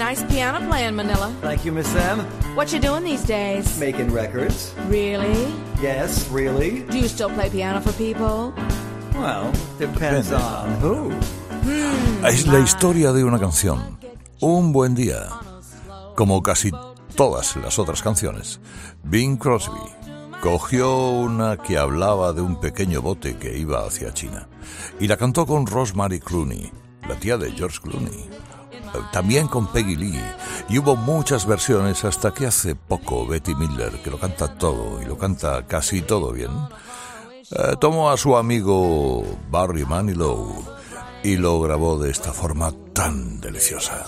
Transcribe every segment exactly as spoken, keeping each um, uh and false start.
nice piano playing, Manila. Thank you, Miss M. What you doing these days? Making records. Really? Yes, really? Do you still play piano for people? Well, depends on who. Hmm. Es la historia de una canción. Un buen día. Como casi todas las otras canciones, Bing Crosby cogió una que hablaba de un pequeño bote que iba hacia China y la cantó con Rosemary Clooney, la tía de George Clooney. También con Peggy Lee, y hubo muchas versiones hasta que hace poco Betty Midler, que lo canta todo y lo canta casi todo bien, eh, tomó a su amigo Barry Manilow y lo grabó de esta forma tan deliciosa.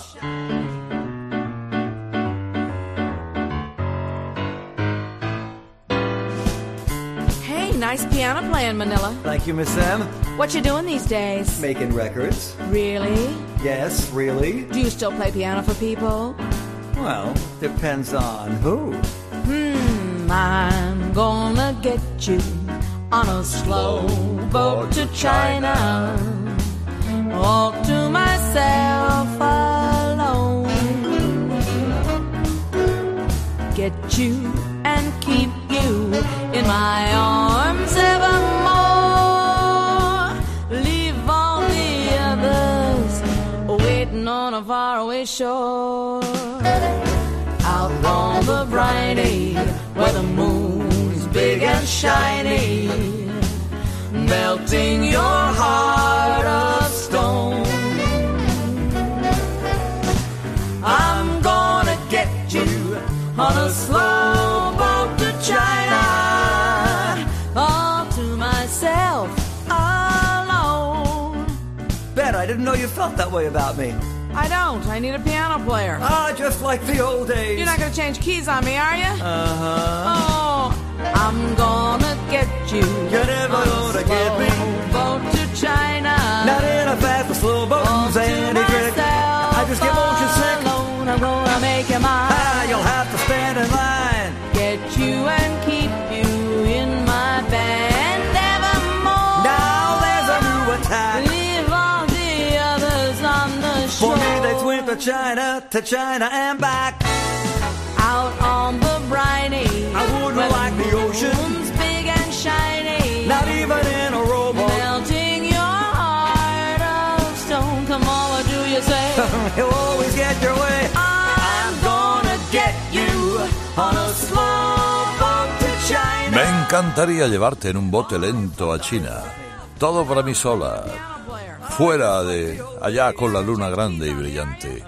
Hey, nice piano playing, Manila. Thank you, Miss M. What you doing these days? Making records. Really? Yes, really? Do you still play piano for people? Well, depends on who. Hmm, I'm gonna get you on a slow boat to China, all to myself alone. Get you and keep you in my arms evermore. Leave all the others waiting on a faraway shore. Out on the briny where the moon's big and shiny, melting your heart of stone. I'm gonna get you on a slow boat to China, all to myself alone. Bet, I didn't know you felt that way about me. I don't. I need a piano player. Ah, just like the old days. You're not gonna change keys on me, are you? Uh-huh. Oh, I'm gonna get you. You're never on a gonna get me. slow boat to China. Not in a fast or slow boat, All to Sandy Crick. myself I just get motion sick. alone. I'm gonna make you mine. Ah, you'll have to stand in line. Get you and keep you in my band evermore. Now there's a new attack. Leave all the others on the shore. For me, they swim to China, to China and back. Out on the briny, I wouldn't where like the ocean. moon's big and shiny, Not even in a rowboat. melting your heart of stone. Come on, what do you say? You'll always get your way. I'm gonna get you on a slow boat to China. Me encantaría llevarte en un bote lento a China. Todo para mí sola. Fuera de allá con la luna grande y brillante,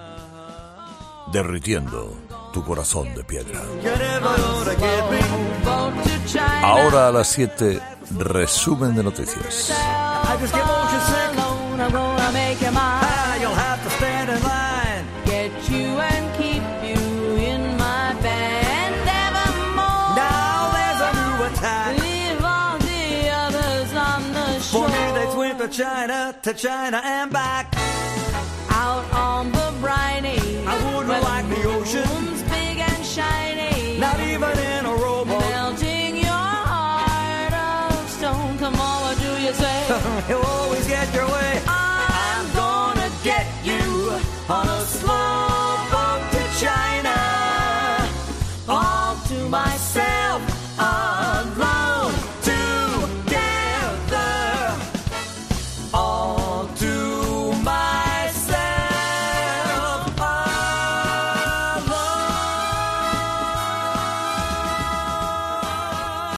derritiendo tu corazón de piedra. You're never gonna get me. Boat to China. Ahora a las siete, resumen de noticias. I just get motion sick. Alone, I'm gonna make you mine. Ah, you'll have to stand in line. Get you and keep you in my band evermore. Now there's a new attack. Leave all the others on the For shore. me, they swim to China, to China and back. Out on the briny, I wouldn't where like the ocean. moon's big and shiny, Not even in a rowboat. melting your heart of stone. Come on, what do you say? You'll always get your way. I'm gonna get you on a slow